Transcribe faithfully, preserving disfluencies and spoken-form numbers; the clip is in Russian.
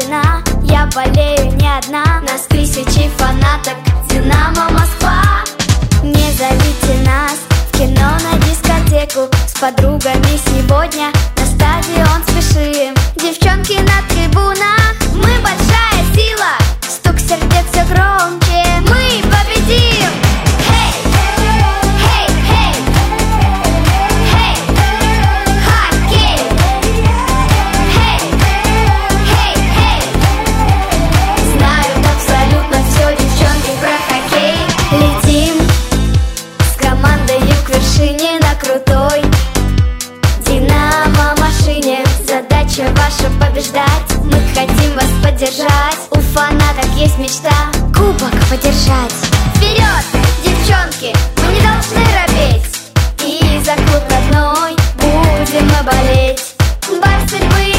одна, я болею не одна. Нас тысячи фанаток, Динамо Москва. Не зовите нас в кино, на дискотеку. С подругами сегодня на стадион спешим. Девчонки на трибунах, мы большая сила. Стук сердец все громче, мы победим! Хей! Хей! Хей! Хей! Хоккей! Хей! Хей! Хей! Знают абсолютно все девчонки про хоккей. Летим с командой к вершине на крутой Динамо машине. Задача ваша побеждать, мы хотим вас поддержать. У фанаток есть мечта кубок подержать. Вперед, девчонки, мы не должны робеть, и за клуб родной будем мы болеть. Бар судьбы